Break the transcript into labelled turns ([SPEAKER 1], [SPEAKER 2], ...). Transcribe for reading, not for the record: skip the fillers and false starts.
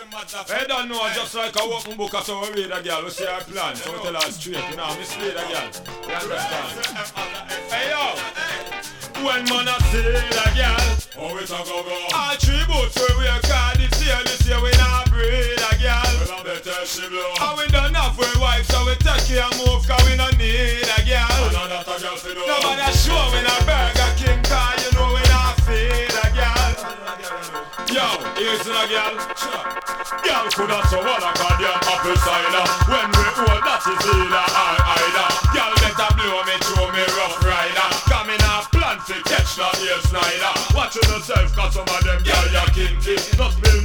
[SPEAKER 1] They don't know, just like a open book, so we read a girl, we see her plan, so we tell her straight, you know, mislead a girl. You understand? Hey yo! When man a see a girl, oh it's a go-go. All three boots where we are called this year we not breed a girl. Well I better she blow. And we done halfway wife, so we take care move, cause we don't need a girl. And that a girl for no. Nobody show we not Burger King, cause you know we not feed a girl. Yo, here's a girl. Girl could have so what I call them apple cider. When we old, that is either or either. Girl better blow me through me rough rider. Come in a plan to catch the ear snider. Watching yourself, cause some of them girl ya kinky. Just be